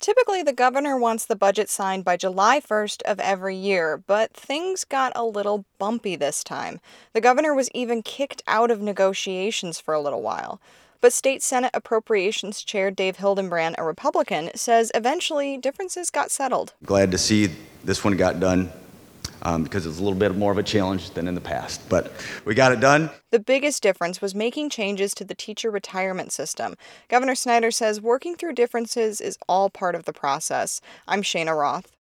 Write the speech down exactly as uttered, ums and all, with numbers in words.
Typically, the governor wants the budget signed by July first of every year, but things got a little bumpy this time. The governor was even kicked out of negotiations for a little while. But State Senate Appropriations Chair Dave Hildenbrand, a Republican, says eventually differences got settled. Glad to see this one got done. Um, because it's a little bit more of a challenge than in the past. But we got it done. The biggest difference was making changes to the teacher retirement system. Governor Snyder says working through differences is all part of the process. I'm Shayna Roth.